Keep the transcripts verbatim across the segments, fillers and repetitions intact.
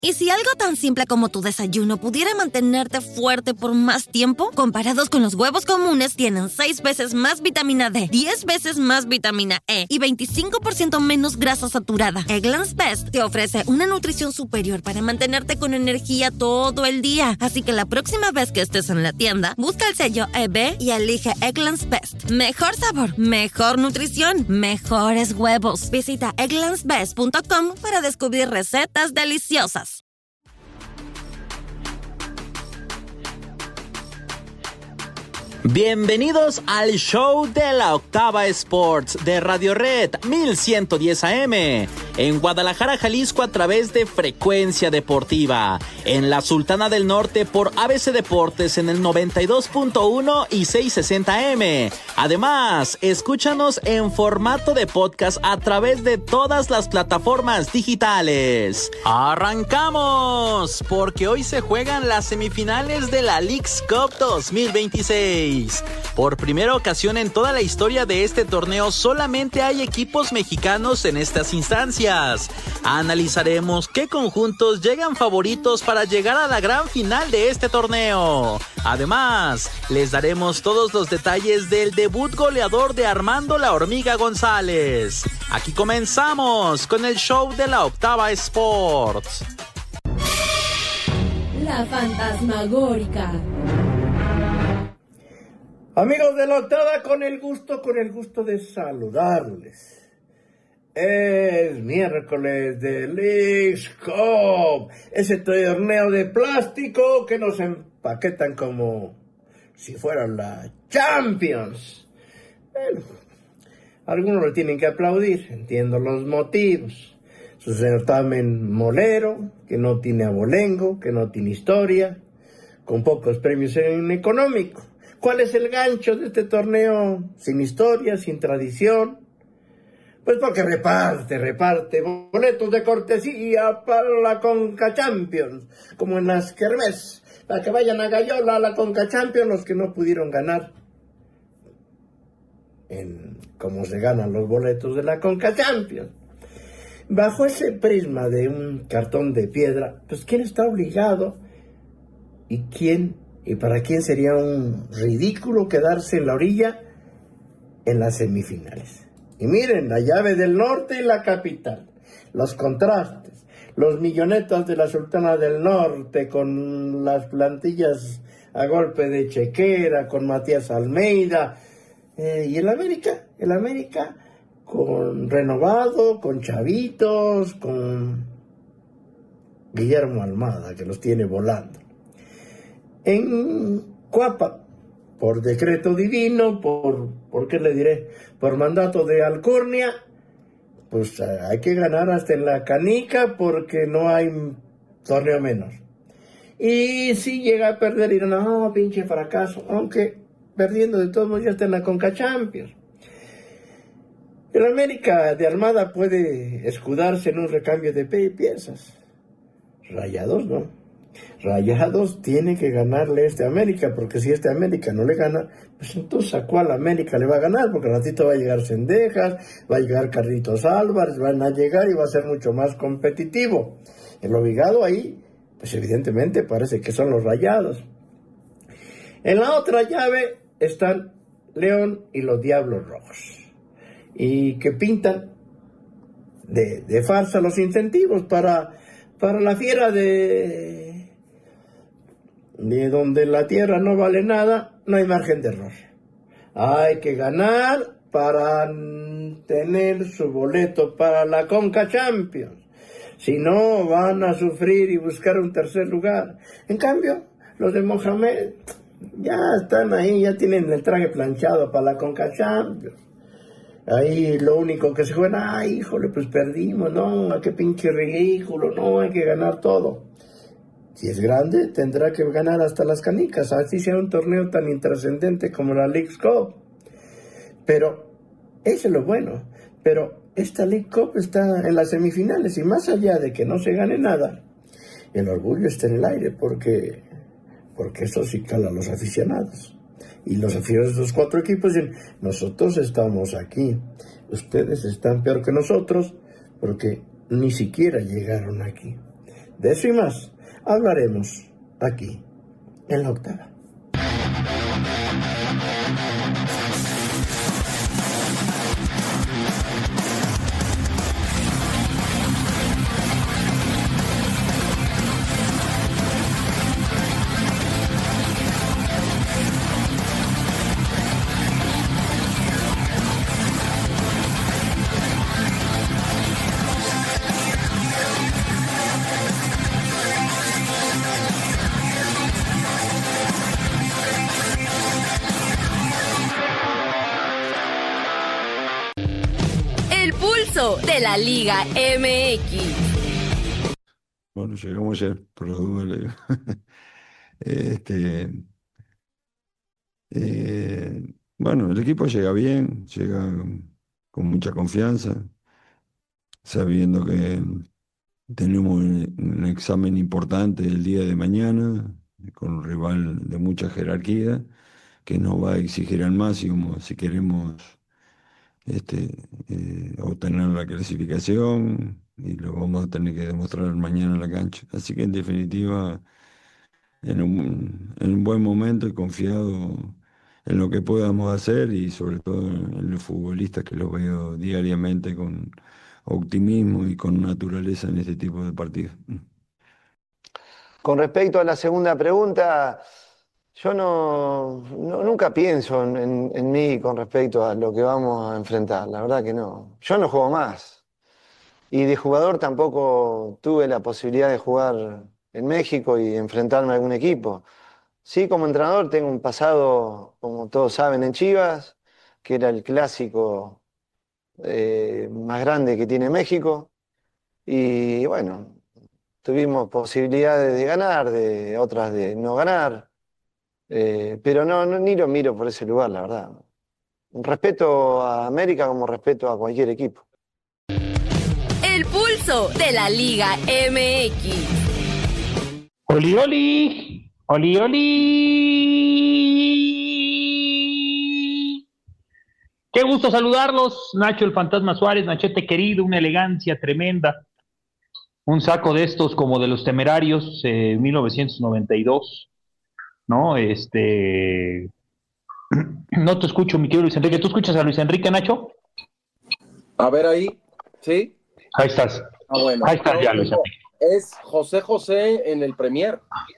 ¿Y si algo tan simple como tu desayuno pudiera mantenerte fuerte por más tiempo? Comparados con los huevos comunes, tienen seis veces más vitamina D, diez veces más vitamina E y veinticinco por ciento menos grasa saturada. Eggland's Best te ofrece una nutrición superior para mantenerte con energía todo el día. Así que la próxima vez que estés en la tienda, busca el sello E B y elige Eggland's Best. Mejor sabor, mejor nutrición, mejores huevos. Visita egglands best punto com para descubrir recetas deliciosas. Bienvenidos al show de la Octava Sports de Radio Red mil ciento diez A M en Guadalajara, Jalisco, a través de Frecuencia Deportiva, en la Sultana del Norte por A B C Deportes en el noventa y dos punto uno y seiscientos sesenta A M. Además, escúchanos en formato de podcast a través de todas las plataformas digitales. ¡Arrancamos! Porque hoy se juegan las semifinales de la Leagues Cup dos mil veintiséis. Por primera ocasión en toda la historia de este torneo, solamente hay equipos mexicanos en estas instancias. Analizaremos qué conjuntos llegan favoritos para llegar a la gran final de este torneo. Además, les daremos todos los detalles del debut goleador de Armando La Hormiga González. Aquí comenzamos con el show de la Octava Sports. La Fantasmagórica. Amigos de la Octava, con el gusto, con el gusto de saludarles. Es miércoles de Leagues Cup, ese torneo de plástico que nos empaquetan como si fueran la Champions. Bueno, algunos le tienen que aplaudir, entiendo los motivos. Su certamen molero, que no tiene abolengo, que no tiene historia, con pocos premios en económico. ¿Cuál es el gancho de este torneo sin historia, sin tradición? Pues porque reparte, reparte boletos de cortesía para la Conca Champions, como en las kermés, para que vayan a Gallola a la Conca Champions los que no pudieron ganar en cómo se ganan los boletos de la Conca Champions. Bajo ese prisma de un cartón de piedra, pues ¿quién está obligado y quién? ¿Y para quién sería un ridículo quedarse en la orilla en las semifinales? Y miren, la llave del norte y la capital, los contrastes, los millonetas de la Sultana del Norte con las plantillas a golpe de chequera, con Matías Almeida, eh, y el América, el América con renovado, con chavitos, con Guillermo Almada, que los tiene volando. En Cuapa, por decreto divino, por, ¿por qué le diré? Por mandato de Alcurnia, pues hay que ganar hasta en la canica porque no hay torneo menos. Y si llega a perder, dirán, no, pinche fracaso, aunque perdiendo de todos modos ya está en la Conca Champions. El América de Almada puede escudarse en un recambio de piezas. Rayados no. Rayados tiene que ganarle este América, porque si este América no le gana, pues entonces ¿a cuál América le va a ganar? Porque al ratito va a llegar Cendejas, va a llegar Carlitos Álvarez, van a llegar y va a ser mucho más competitivo. El obligado ahí, pues evidentemente parece que son los Rayados. En la otra llave están León y los Diablos Rojos, y que pintan de, de farsa los incentivos para, para la fiera de... de donde la tierra no vale nada, no hay margen de error. Hay que ganar para tener su boleto para la Conca Champions. Si no, van a sufrir y buscar un tercer lugar. En cambio, los de Mohamed ya están ahí, ya tienen el traje planchado para la Conca Champions. Ahí lo único que se juega, ay, híjole, pues perdimos, no, qué pinche ridículo, no, hay que ganar todo. Si es grande, tendrá que ganar hasta las canicas, así sea un torneo tan intrascendente como la Leagues Cup. Pero, eso es lo bueno, pero esta League Cup está en las semifinales, y más allá de que no se gane nada, el orgullo está en el aire, porque, porque eso sí cala a los aficionados. Y los aficionados de los cuatro equipos dicen, nosotros estamos aquí, ustedes están peor que nosotros, porque ni siquiera llegaron aquí. De eso y más hablaremos aquí en La Octava. De la Liga M X. Bueno, llegamos ayer, por la duda le digo. este, eh, bueno, el equipo llega bien, llega con mucha confianza, sabiendo que tenemos un examen importante el día de mañana, con un rival de mucha jerarquía, que nos va a exigir al máximo si queremos Este, eh, obtener la clasificación, y lo vamos a tener que demostrar mañana en la cancha. Así que en definitiva, en un, en un buen momento y confiado en lo que podamos hacer, y sobre todo en los futbolistas, que los veo diariamente con optimismo y con naturaleza en este tipo de partidos. Con respecto a la segunda pregunta, yo no, no- nunca pienso en, en- en mí con respecto a lo que vamos a enfrentar, la verdad que no. Yo no juego más. Y de jugador tampoco tuve la posibilidad de jugar en México y enfrentarme a algún equipo. Sí, como entrenador tengo un pasado, como todos saben, en Chivas, que era el clásico eh, más grande que tiene México. Y bueno, tuvimos posibilidades de ganar, de otras de no ganar. Eh, pero no, no, ni lo miro por ese lugar, la verdad. Respeto a América como respeto a cualquier equipo. El pulso de la Liga M X. Oli, oli, oli, oli. Qué gusto saludarlos, Nacho el Fantasma Suárez, Nachete querido, una elegancia tremenda. Un saco de estos como de los Temerarios, eh, mil novecientos noventa y dos, ¿no? Este, no te escucho, mi querido Luis Enrique. ¿Tú escuchas a Luis Enrique, Nacho? A ver ahí, ¿sí? Ahí estás. Ah, bueno. Ahí estás No, ya, Luis no, Enrique. es José José en el Premier.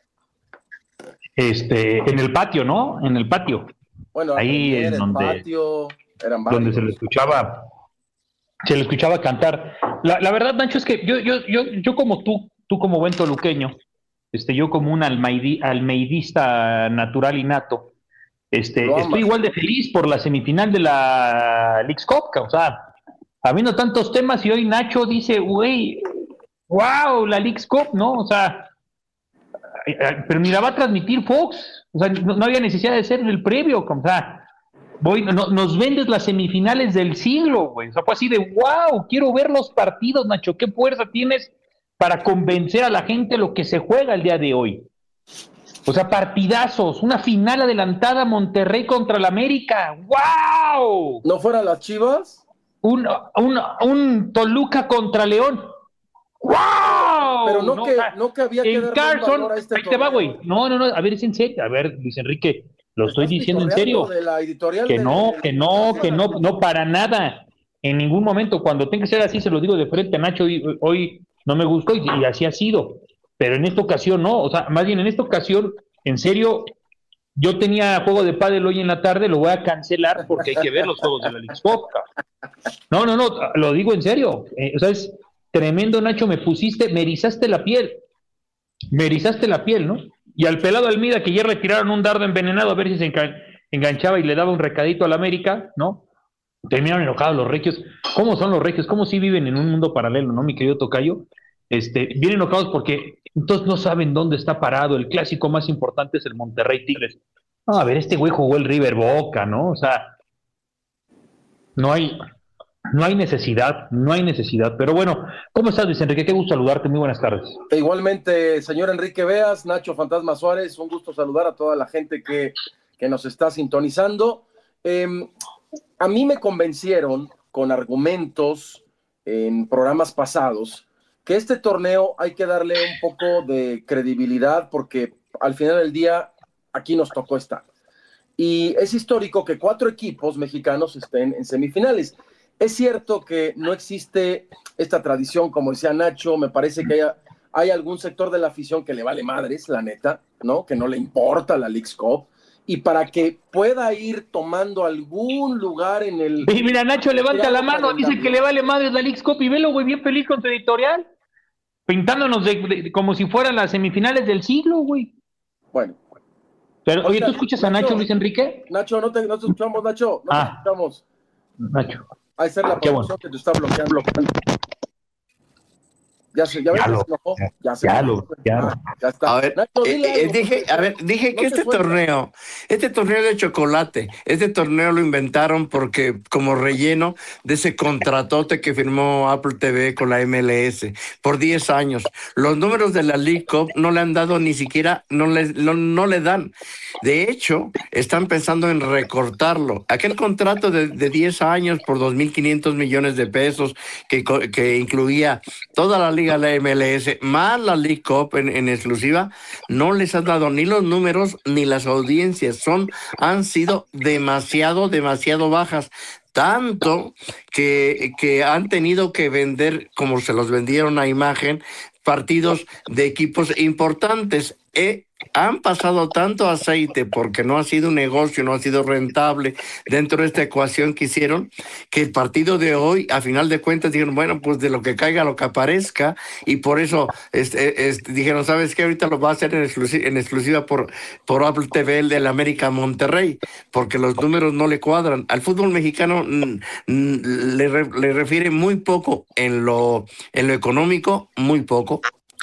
Este, en el patio, ¿no? En el patio. Bueno, Ahí Premier, en el donde, patio, eran varios. donde se le escuchaba, se le escuchaba cantar. La, la verdad, Nacho, es que yo, yo, yo, yo como tú, tú como buen toluqueño, este, yo como un almeidi, almeidista natural y nato, este, Lo amas. estoy igual de feliz por la semifinal de la Leagues Cup, o sea, habiendo tantos temas, y hoy Nacho dice, güey, wow, la Leagues Cup, ¿no? O sea, eh, eh, pero ni la va a transmitir Fox, o sea, no, no había necesidad de ser el previo, o sea, voy, no, nos vendes las semifinales del siglo, güey, o sea, fue así de, wow, quiero ver los partidos, Nacho, qué fuerza tienes para convencer a la gente lo que se juega el día de hoy. O sea, partidazos, una final adelantada, Monterrey contra el América, wow. ¿No fueran las Chivas? Un, un, un Toluca contra León. ¡Wow! Pero no, No, que, o sea, no que había que en darle Carson, un valor a este ahí te va, güey. torneo. No, no, no, a ver, es en serio. A ver, Luis Enrique, lo estoy Estás diciendo en pitorreando serio. de la editorial Que de- no, de- que no, que no, no para nada. En ningún momento, cuando tenga que ser así, se lo digo de frente a Nacho, hoy, hoy no me gustó, y, y así ha sido. Pero en esta ocasión no, o sea, más bien en esta ocasión, en serio, yo tenía juego de pádel hoy en la tarde, lo voy a cancelar porque hay que ver los juegos de la Leagues Cup. No, no, no, lo digo en serio. Eh, o sea, es tremendo, Nacho, me pusiste, me erizaste la piel. Me erizaste la piel, ¿no? Y al pelado Almida, que ya retiraron un dardo envenenado a ver si se engan- enganchaba y le daba un recadito al América, ¿no? Terminaron enojados los regios. ¿Cómo son los regios? ¿Cómo sí viven en un mundo paralelo, no, mi querido tocayo? Este, bien enojados porque entonces no saben dónde está parado. El clásico más importante es el Monterrey Tigres. No, a ver, este güey jugó el River Boca, ¿no? O sea, no hay, no hay necesidad, no hay necesidad. Pero bueno, ¿cómo estás, Luis Enrique? Qué gusto saludarte, muy buenas tardes. E igualmente, señor Enrique Beas, Nacho Fantasma Suárez, un gusto saludar a toda la gente que, que nos está sintonizando. Eh, a mí me convencieron con argumentos en programas pasados que este torneo hay que darle un poco de credibilidad porque al final del día aquí nos tocó estar. Y es histórico que cuatro equipos mexicanos estén en semifinales. Es cierto que no existe esta tradición, como decía Nacho, me parece que hay, hay algún sector de la afición que le vale madres, la neta, ¿no? Que no le importa la Leagues Cup. Y para que pueda ir tomando algún lugar en el... Y mira, Nacho levanta la mano, dice que le vale madre la Leagues Cup y velo, güey, bien feliz con tu editorial, pintándonos de, de, como si fueran las semifinales del siglo, güey. Bueno. Pero, oye, ¿tú escuchas Nacho, a Nacho, Luis Enrique? Nacho, no te, no te escuchamos, Nacho, no ah, te escuchamos. Nacho. Ahí está la producción bueno. que te está bloqueando. Ya se, ya ves, ya, se lo, enojó. ya, ya, se ya, lo, ya, ah, ya está. A ver, Nacho, eh, eh, dije, a ver, dije no que este suelta. torneo, este torneo de chocolate, este torneo lo inventaron porque como relleno de ese contratote que firmó Apple T V con la M L S por diez años. Los números de la League Cup no le han dado ni siquiera, no le, no, no le dan. De hecho, están pensando en recortarlo. Aquel contrato de, de diez años por dos mil quinientos millones de pesos que, que incluía toda la liga, la M L S, más la League Cup en, en exclusiva, no les han dado ni los números ni las audiencias. Son, han sido demasiado, demasiado bajas. Tanto que, que han tenido que vender, como se los vendieron a imagen, partidos de equipos importantes. Eh, han pasado tanto aceite porque no ha sido un negocio, no ha sido rentable dentro de esta ecuación que hicieron, que el partido de hoy, a final de cuentas, dijeron, bueno, pues de lo que caiga, lo que aparezca, y por eso este, este, dijeron, ¿sabes qué? Ahorita lo va a hacer en exclusiva, en exclusiva por, por Apple T V, el del América Monterrey, porque los números no le cuadran. Al fútbol mexicano mm, mm, le, re, le refiere muy poco en lo, en lo económico, muy poco.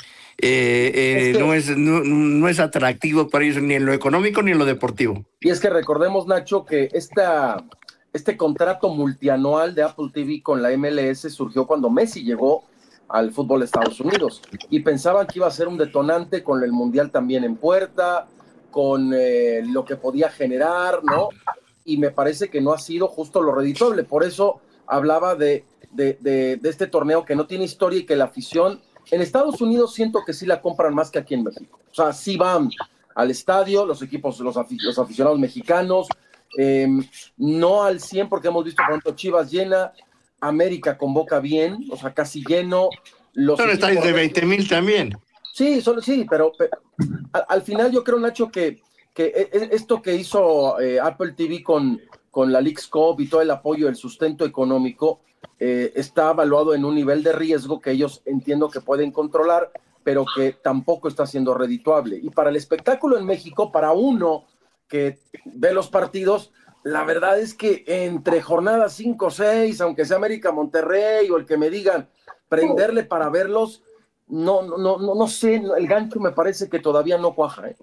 Eh, eh, es que, no, es, no, no es atractivo para ellos ni en lo económico ni en lo deportivo. Y es que recordemos, Nacho, que esta, este contrato multianual de Apple T V con la M L S surgió cuando Messi llegó al fútbol de Estados Unidos y pensaban que iba a ser un detonante con el Mundial también en puerta, con eh, lo que podía generar, ¿no? Y me parece que no ha sido justo lo redituable. Por eso hablaba de, de, de, de este torneo que no tiene historia y que la afición... En Estados Unidos siento que sí la compran más que aquí en México. O sea, sí van al estadio, los equipos, los, afic- los aficionados mexicanos, eh, no al cien porque hemos visto, por ejemplo, Chivas llena, América convoca bien, o sea, casi lleno. Los Son estadios de veinte mil también. Sí, solo, sí, pero, pero al, al final yo creo, Nacho, que, que esto que hizo eh, Apple T V con, con la Leagues Cup y todo el apoyo, el sustento económico, Eh, está evaluado en un nivel de riesgo que ellos entiendo que pueden controlar, pero que tampoco está siendo redituable. Y para el espectáculo en México, para uno que ve los partidos, la verdad es que entre jornadas cinco o seis, aunque sea América Monterrey o el que me digan prenderle para verlos, no, no, no, no sé, el gancho me parece que todavía no cuaja, ¿eh?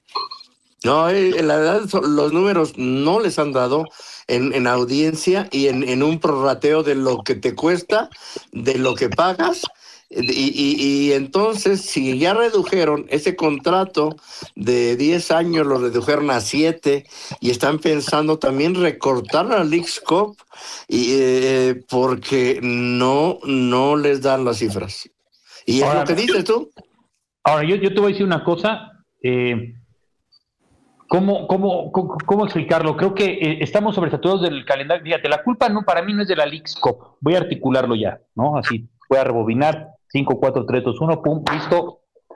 No, eh, la verdad, los números no les han dado en, en audiencia y en, en un prorrateo de lo que te cuesta, de lo que pagas. Y, y, y entonces, si ya redujeron ese contrato de diez años, lo redujeron a siete y están pensando también recortar la Leagues Cup y, eh, porque no, no les dan las cifras. Y ahora, es lo que dices tú. Ahora, yo, yo te voy a decir una cosa. Eh, ¿Cómo, cómo, cómo, ¿Cómo explicarlo? Creo que eh, estamos sobresaturados del calendario. Fíjate, la culpa no para mí no es de la Leagues Cup. Voy a articularlo ya, ¿no? Así, voy a rebobinar. cinco, cuatro, tres, dos, uno, pum, listo.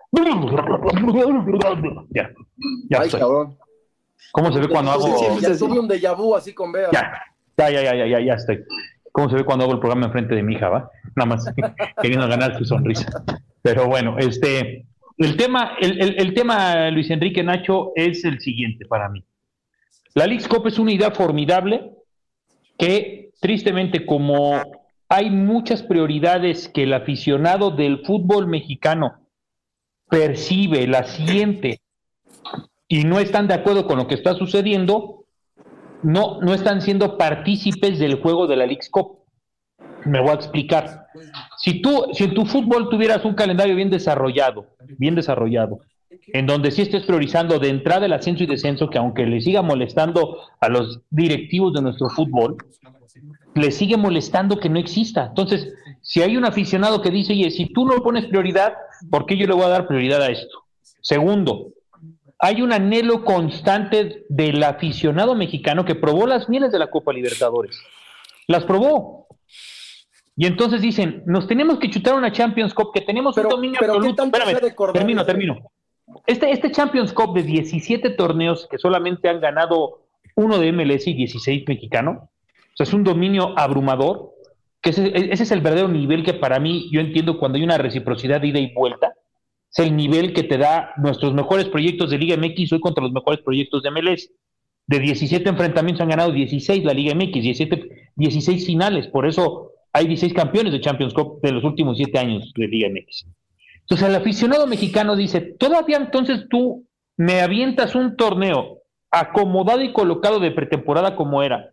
Ya, ya Ay, estoy. Cabrón. ¿Cómo se ve cuando hago...? Sí, sí, ya tuve un déjà vu así con Bea. Ya, ya, ya, ya, ya, ya estoy. ¿Cómo se ve cuando hago el programa enfrente de mi hija, va? Nada más queriendo ganar su sonrisa. Pero bueno, este... El tema, el, el, el tema, Luis Enrique, Nacho, es el siguiente para mí. La Leagues Cup es una idea formidable que, tristemente, como hay muchas prioridades que el aficionado del fútbol mexicano percibe, la siente, y no están de acuerdo con lo que está sucediendo, no, no están siendo partícipes del juego de la Leagues Cup. Me voy a explicar. Si tú, si en tu fútbol tuvieras un calendario bien desarrollado, bien desarrollado, en donde sí estés priorizando de entrada el ascenso y descenso, que aunque le siga molestando a los directivos de nuestro fútbol, le sigue molestando que no exista. Entonces, si hay un aficionado que dice, oye, si tú no pones prioridad, ¿por qué yo le voy a dar prioridad a esto? Segundo, hay un anhelo constante del aficionado mexicano que probó las mieles de la Copa Libertadores. Las probó. Y entonces dicen, nos tenemos que chutar una Champions Cup, que tenemos pero, un dominio pero absoluto. Espérame, termino, termino. Este, este Champions Cup de diecisiete torneos que solamente han ganado uno de M L S y dieciséis mexicano, o sea, es un dominio abrumador, que ese, ese es el verdadero nivel que para mí, yo entiendo cuando hay una reciprocidad de ida y vuelta, es el nivel que te da nuestros mejores proyectos de Liga M X hoy contra los mejores proyectos de M L S. De diecisiete enfrentamientos han ganado dieciséis la Liga M X, diecisiete, dieciséis finales, por eso hay dieciséis campeones de Champions Cup de los últimos siete años de Liga M X. Entonces el aficionado mexicano dice, todavía entonces tú me avientas un torneo acomodado y colocado de pretemporada como era,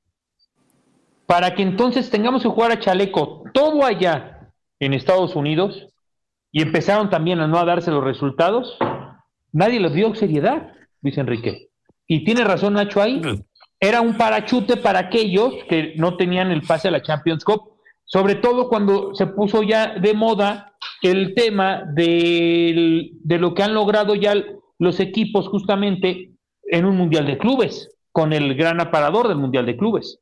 para que entonces tengamos que jugar a chaleco todo allá en Estados Unidos, y empezaron también a no darse los resultados. Nadie les dio seriedad, Luis Enrique. Y tiene razón Nacho ahí, era un parachute para aquellos que no tenían el pase a la Champions Cup, sobre todo cuando se puso ya de moda el tema de, de lo que han logrado ya los equipos justamente en un Mundial de Clubes, con el gran aparador del Mundial de Clubes.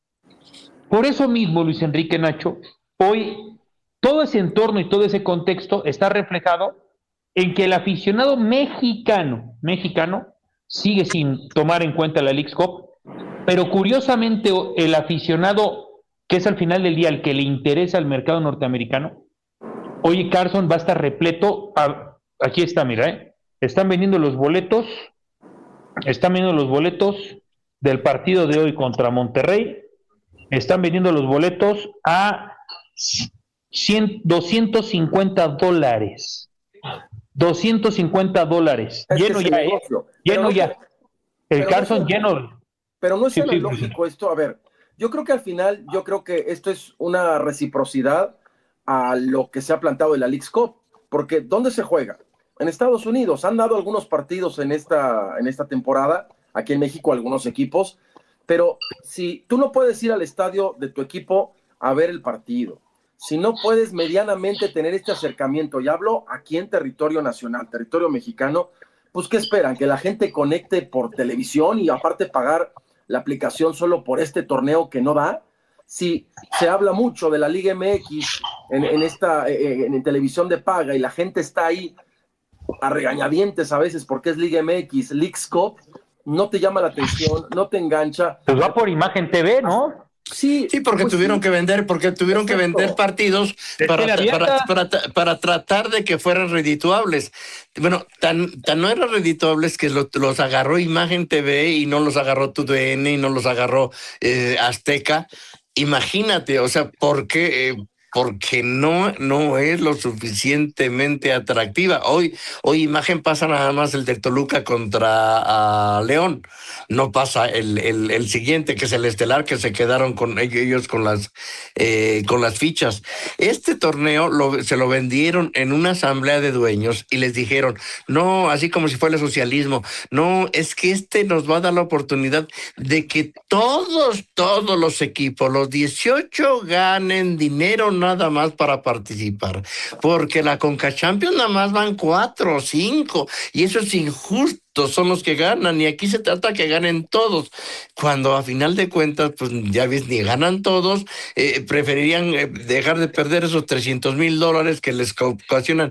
Por eso mismo, Luis Enrique, Nacho, hoy todo ese entorno y todo ese contexto está reflejado en que el aficionado mexicano, mexicano sigue sin tomar en cuenta la Leagues Cup, pero curiosamente el aficionado que es al final del día el que le interesa al mercado norteamericano, hoy Carson va a estar repleto, a, aquí está, mira, ¿eh? están vendiendo los boletos, están vendiendo los boletos del partido de hoy contra Monterrey, están vendiendo los boletos a cien, doscientos cincuenta dólares. doscientos cincuenta dólares. Es lleno ya, ¿eh? Lleno pero, ya. El Carson no, lleno. Pero no es sí, lógico sí, esto. A ver, yo creo que al final, yo creo que esto es una reciprocidad a lo que se ha plantado en la Leagues Cup. Porque ¿dónde se juega? En Estados Unidos. Han dado algunos partidos en esta, en esta temporada. Aquí en México algunos equipos. Pero si tú no puedes ir al estadio de tu equipo a ver el partido, si no puedes medianamente tener este acercamiento, y hablo aquí en territorio nacional, territorio mexicano, pues ¿qué esperan? ¿Que la gente conecte por televisión y aparte pagar la aplicación solo por este torneo que no da? Si se habla mucho de la Liga M X en, en esta en, en televisión de paga y la gente está ahí a regañadientes a veces porque es Liga M X, Leagues Cup, no te llama la atención, no te engancha. Pues va por Imagen T V, ¿no? Sí, sí, porque pues tuvieron sí. que vender, porque tuvieron Exacto. que vender partidos para, para, para, para tratar de que fueran redituables. Bueno, tan, tan no eran redituables que los, los agarró Imagen T V y no los agarró T D N y no los agarró eh, Azteca. Imagínate, o sea, ¿por qué? Eh, porque no, no es lo suficientemente atractiva. Hoy, hoy Imagen pasa nada más el de Toluca contra uh, León, no pasa el, el, el siguiente, que es el estelar, que se quedaron con ellos con las, eh, con las fichas. Este torneo lo, se lo vendieron en una asamblea de dueños y les dijeron, no, así como si fuera el socialismo, no, es que este nos va a dar la oportunidad de que todos, todos los equipos, los dieciocho ganen dinero nada más para participar, porque la Conca Champions nada más van cuatro o cinco, y eso es injusto, son los que ganan, y aquí se trata que ganen todos, cuando a final de cuentas, pues ya ves, ni ganan todos, eh, preferirían eh, dejar de perder esos trescientos mil dólares que les ocasionan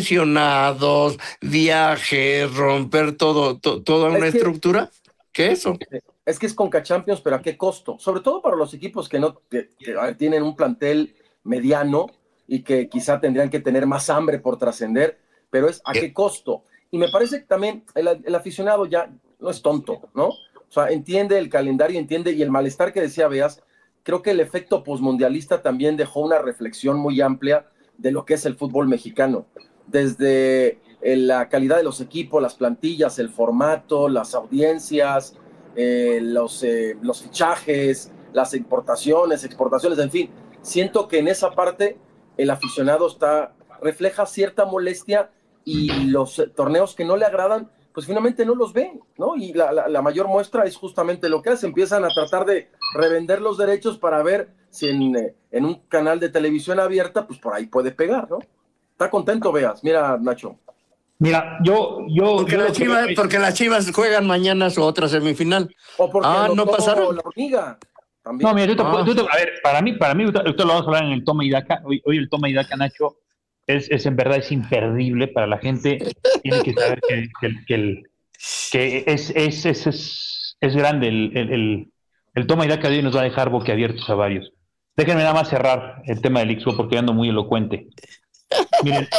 lesionados, viajes, romper todo, to, toda una es que, estructura, que eso. Es que es Conca Champions, pero ¿a qué costo? Sobre todo para los equipos que no que, que tienen un plantel mediano y que quizá tendrían que tener más hambre por trascender, pero es a qué costo. Y me parece que también el, el aficionado ya no es tonto, ¿no? O sea, entiende el calendario, entiende, y el malestar que decía Beas, creo que el efecto posmundialista también dejó una reflexión muy amplia de lo que es el fútbol mexicano, desde la calidad de los equipos, las plantillas, el formato, las audiencias, eh, los, eh, los fichajes, las importaciones, exportaciones, en fin. Siento que en esa parte el aficionado está, refleja cierta molestia, y los torneos que no le agradan, pues finalmente no los ve, ¿no? Y la, la, la mayor muestra es justamente lo que hace, empiezan a tratar de revender los derechos para ver si en, en un canal de televisión abierta, pues por ahí puede pegar, ¿no? Está contento, Veas, mira, Nacho. Mira, yo... yo porque, yo la Chivas, que... porque las Chivas juegan mañana su otra semifinal. O porque ah, no pasaron. La hormiga. También. No, mira, tú te, ah. tú te, a ver, para mí, para mí, usted lo vamos a hablar en el Toma y Daca. Hoy, hoy el Toma y Daca, Nacho, es, es en verdad es imperdible para la gente. Tiene que saber que, que, que, el, que es, es, es, es, es grande el, el, el, el Toma y Daca de hoy nos va a dejar boquiabiertos a varios. Déjenme nada más cerrar el tema del Ixo porque ando muy elocuente. Miren,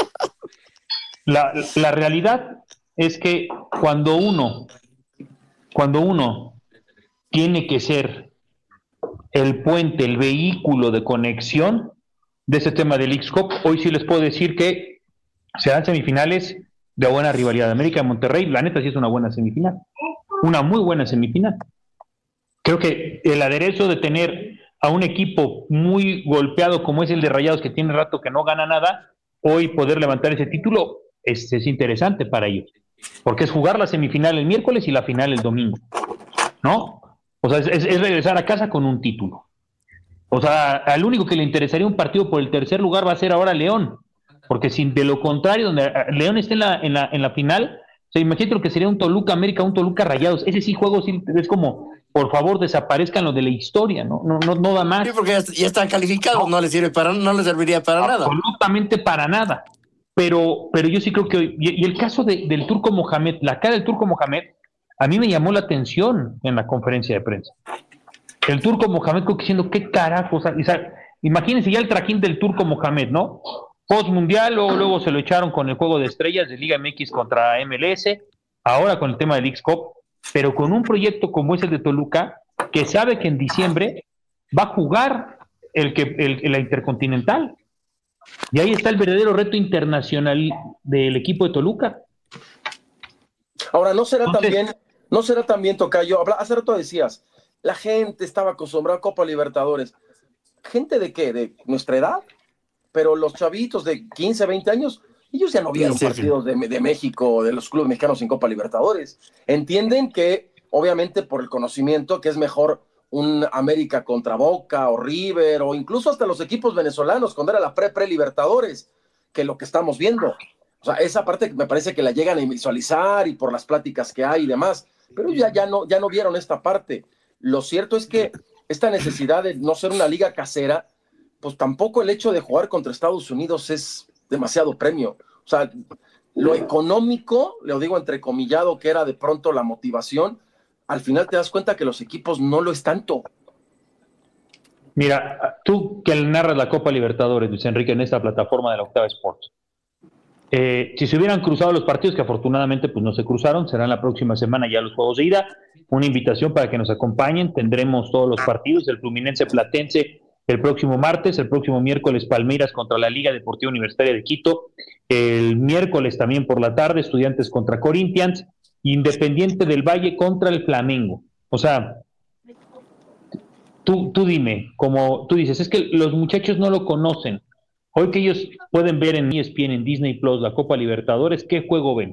la, la realidad es que cuando uno, cuando uno tiene que ser el puente, el vehículo de conexión de ese tema del X-Cup, hoy sí les puedo decir que serán semifinales de buena rivalidad. América de Monterrey, la neta sí es una buena semifinal, una muy buena semifinal. Creo que el aderezo de tener a un equipo muy golpeado como es el de Rayados, que tiene rato que no gana nada, hoy poder levantar ese título es, es interesante para ellos, porque es jugar la semifinal el miércoles y la final el domingo, ¿no? O sea, es, es, es regresar a casa con un título. O sea, al único que le interesaría un partido por el tercer lugar va a ser ahora León, porque si de lo contrario, donde León esté en la, en la, en la final, o sea, imagínate lo que sería un Toluca América, un Toluca Rayados, ese sí juego sí, es como, por favor, desaparezcan lo de la historia, ¿no? No, no, no da más. Sí, porque ya, ya están calificados, no, no les sirve para, no les serviría para nada. Absolutamente para nada. Pero, pero yo sí creo que hoy, y, y el caso de, del Turco Mohamed, la cara del Turco Mohamed, a mí me llamó la atención en la conferencia de prensa. El Turco Mohamed, creo que diciendo, ¿qué carajos? O sea, imagínense ya el trajín del Turco Mohamed, ¿no? Post mundial, luego, luego se lo echaron con el juego de estrellas de Liga M X contra M L S, ahora con el tema del X-Cup, pero con un proyecto como es el de Toluca, que sabe que en diciembre va a jugar el que el, el, la Intercontinental. Y ahí está el verdadero reto internacional del equipo de Toluca. Ahora, ¿no será Entonces, también, no será también, Tocayo? Hace rato decías, la gente estaba acostumbrada a Copa Libertadores. ¿Gente de qué? ¿De nuestra edad? Pero los chavitos de quince, veinte años, ellos ya no vieron sí, partidos sí. De, de México, de los clubes mexicanos en Copa Libertadores. Entienden que, obviamente, por el conocimiento, que es mejor un América contra Boca o River, o incluso hasta los equipos venezolanos, cuando era la pre-pre-Libertadores, que lo que estamos viendo. O sea, esa parte me parece que la llegan a visualizar y por las pláticas que hay y demás, pero ya, ya, no, ya no vieron esta parte. Lo cierto es que esta necesidad de no ser una liga casera, pues tampoco el hecho de jugar contra Estados Unidos es demasiado premio. O sea, lo económico, lo digo entrecomillado, que era de pronto la motivación, al final te das cuenta que los equipos no lo es tanto. Mira, tú que narras la Copa Libertadores, Luis Enrique, en esta plataforma de la Octava Sports, eh, si se hubieran cruzado los partidos, que afortunadamente pues no se cruzaron, serán la próxima semana ya los juegos de ida, una invitación para que nos acompañen, tendremos todos los partidos, el Fluminense Platense el próximo martes, el próximo miércoles Palmeiras contra la Liga Deportiva Universitaria de Quito, el miércoles también por la tarde Estudiantes contra Corinthians, Independiente del Valle contra el Flamengo. O sea, tú, tú dime, como tú dices, es que los muchachos no lo conocen. Hoy que ellos pueden ver en E S P N, en Disney Plus, la Copa Libertadores, ¿qué juego ven?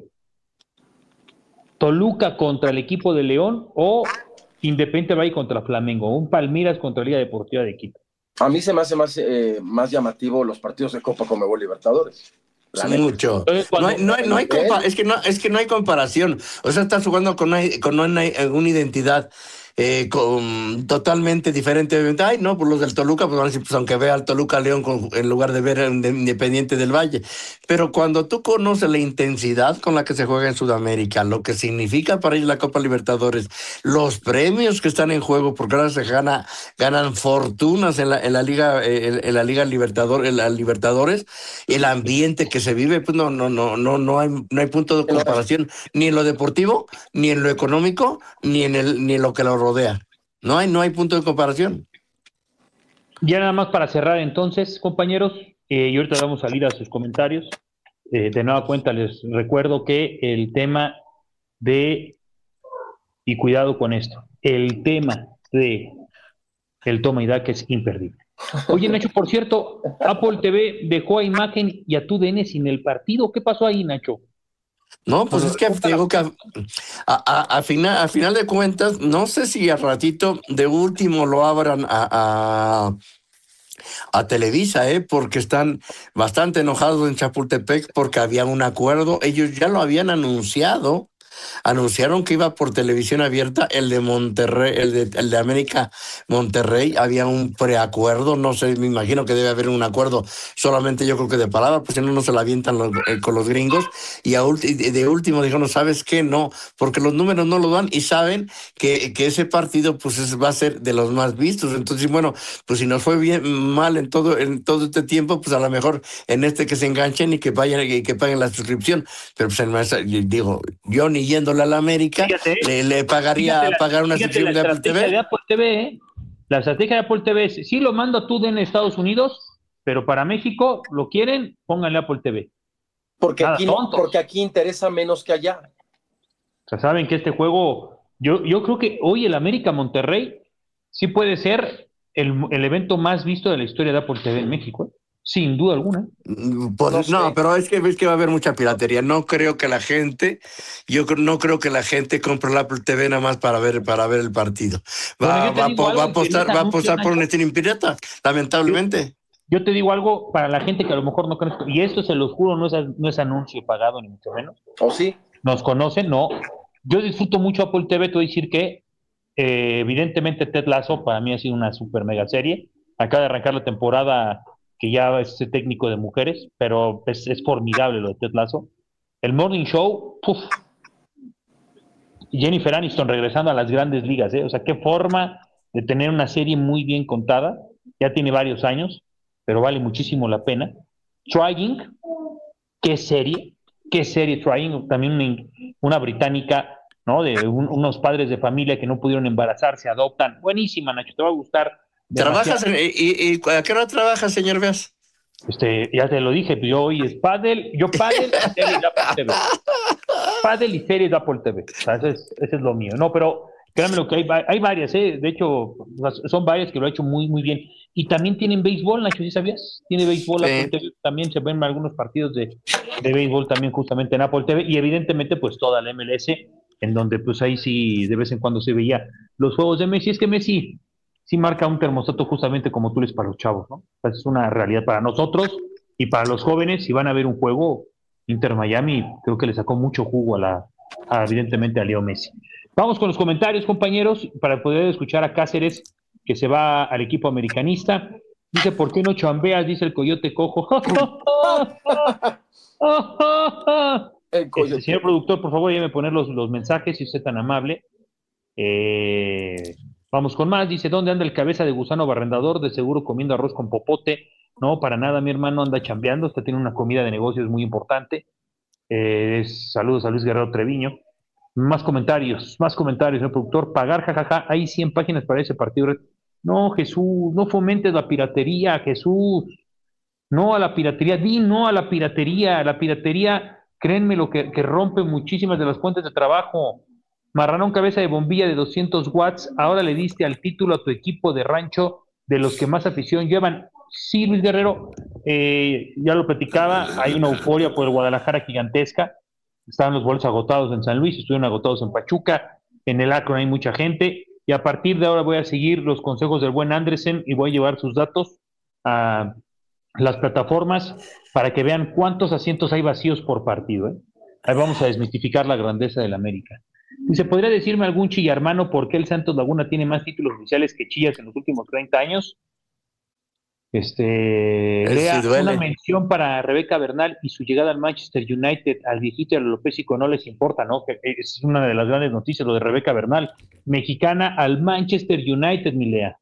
¿Toluca contra el equipo de León o Independiente Valle contra Flamengo? ¿Un Palmeiras contra la Liga Deportiva de Quito? A mí se me hace más, eh, más llamativo los partidos de Copa Conmebol Libertadores. Sí, mucho. No hay, no hay, no hay compa- es, que no, es que no hay comparación. O sea, estás jugando con una, con una, una identidad eh, con, totalmente diferente. Ay, no, pues los del Toluca, pues van a decir, pues aunque vea al Toluca León con, en lugar de ver al Independiente del Valle. Pero cuando tú conoces la intensidad con la que se juega en Sudamérica, lo que significa para ellos la Copa Libertadores, los premios que están en juego, porque ahora se gana, ganan fortunas en la, en la Liga, en, en la Liga Libertador, en la Libertadores, el ambiente que se vive, pues no, no, no, no, no hay, no hay punto de comparación, ni en lo deportivo, ni en lo económico, ni en el, ni en lo que lo rodea. No hay, no hay punto de comparación. Ya nada más para cerrar entonces, compañeros, eh, y ahorita vamos a salir a sus comentarios. Eh, de nueva cuenta les recuerdo que el tema de, y cuidado con esto, el tema de el toma y daca es imperdible. Oye, Nacho, por cierto, Apple T V dejó a Imagen y a TUDN sin el partido. ¿Qué pasó ahí, Nacho? No, pues es que te digo que a, a, a, final, a final de cuentas, no sé si al ratito de último lo abran a, a, a Televisa, ¿eh? Porque están bastante enojados en Chapultepec porque había un acuerdo. Ellos ya lo habían anunciado. Anunciaron que iba por televisión abierta el de Monterrey, el de, el de América Monterrey, había un preacuerdo, no sé, me imagino que debe haber un acuerdo, solamente yo creo que de palabra, pues si no, no se la avientan los, eh, con los gringos, y a ulti, de último dijeron, ¿sabes qué? No, porque los números no lo dan y saben que, que ese partido pues es, va a ser de los más vistos, entonces bueno, pues si nos fue bien mal en todo, en todo este tiempo, pues a lo mejor en este que se enganchen y que vayan y que paguen la suscripción, pero pues en, digo, yo ni yéndole a la América, fíjate, le, le pagaría la, pagar una suscripción de Apple T V. De Apple T V ¿eh? La estrategia de Apple T V es, sí lo mando a tú en Estados Unidos, pero para México lo quieren, pónganle Apple T V. Porque aquí, porque aquí interesa menos que allá. O sea, saben que este juego, yo, yo creo que hoy el América Monterrey sí puede ser el, el evento más visto de la historia de Apple T V en México, ¿eh? Sin duda alguna. Pues, no, no, pero es que, es que va a haber mucha piratería. No creo que la gente, yo no creo que la gente compre el Apple T V nada más para ver, para ver el partido. Va, va, va, va a apostar, va a apostar por un streaming pirata, lamentablemente. Yo, yo te digo algo para la gente que a lo mejor no cree, y esto se los juro, no es, no es anuncio pagado ni mucho menos. ¿O sí? Nos conocen, no. Yo disfruto mucho Apple T V, te voy a decir que eh, evidentemente Ted Lasso para mí ha sido una super mega serie. Acaba de arrancar la temporada que ya es técnico de mujeres, pero es, es formidable lo de Ted Lasso. El Morning Show, ¡puf! Jennifer Aniston regresando a las grandes ligas, ¿eh? O sea, qué forma de tener una serie muy bien contada, ya tiene varios años, pero vale muchísimo la pena. Trying, qué serie, qué serie Trying, también una, una británica, ¿no? De un, unos padres de familia que no pudieron embarazarse, adoptan, buenísima, Nacho, te va a gustar. ¿Trabajas en, y, y a qué hora trabajas, señor Beas? Este, ya te lo dije, yo hoy es pádel, yo pádel y series de Apple T V. Pádel y series de Apple T V. O sea, ese es, ese es lo mío. No, pero créanme lo que hay, hay varias, ¿eh? De hecho, son varias que lo ha hecho muy, muy bien. Y también tienen béisbol, Nacho, ¿sí sabías? Tiene béisbol sí. Apple T V. También se ven algunos partidos de, de béisbol también justamente en Apple T V. Y evidentemente, pues toda la M L S, en donde pues ahí sí de vez en cuando se veía los juegos de Messi. Es que Messi sí marca un termostato justamente como tú les para los chavos, ¿no? O sea, es una realidad para nosotros y para los jóvenes. Si van a ver un juego, Inter Miami, creo que le sacó mucho jugo a la, a, evidentemente a Leo Messi. Vamos con los comentarios, compañeros, para poder escuchar a Cáceres, que se va al equipo americanista. Dice, ¿por qué no chambeas? Dice el Coyote Cojo. El coyote. Este, señor productor, por favor, déjeme poner los, los mensajes, si usted es tan amable. Eh... Vamos con más, dice, ¿dónde anda el cabeza de gusano barrendador? De seguro comiendo arroz con popote. No, para nada, mi hermano anda chambeando, está teniendo una comida de negocios muy importante. Eh, es, saludos a Luis Guerrero Treviño. Más comentarios, más comentarios, señor productor. Pagar, jajaja, hay cien páginas para ese partido. No, Jesús, no fomentes la piratería, Jesús. No a la piratería, di no a la piratería. La piratería, créanme lo que, que rompe muchísimas de las fuentes de trabajo. Marranón cabeza de bombilla de doscientos watts, ahora le diste al título a tu equipo de rancho de los que más afición llevan. Sí, Luis Guerrero, eh, ya lo platicaba, hay una euforia por el Guadalajara gigantesca, estaban los boletos agotados en San Luis, estuvieron agotados en Pachuca, en el Akron hay mucha gente, y a partir de ahora voy a seguir los consejos del buen Andresen y voy a llevar sus datos a las plataformas para que vean cuántos asientos hay vacíos por partido, ¿eh? Ahí vamos a desmitificar la grandeza del América. Dice, ¿podría decirme algún chillarmano por qué el Santos Laguna tiene más títulos oficiales que Chillas en los últimos treinta años? Este, lea sí una mención para Rebeca Bernal y su llegada al Manchester United, al viejito y al Lopésico no les importa, ¿no? Que es una de las grandes noticias, lo de Rebeca Bernal, mexicana al Manchester United, mi Lea.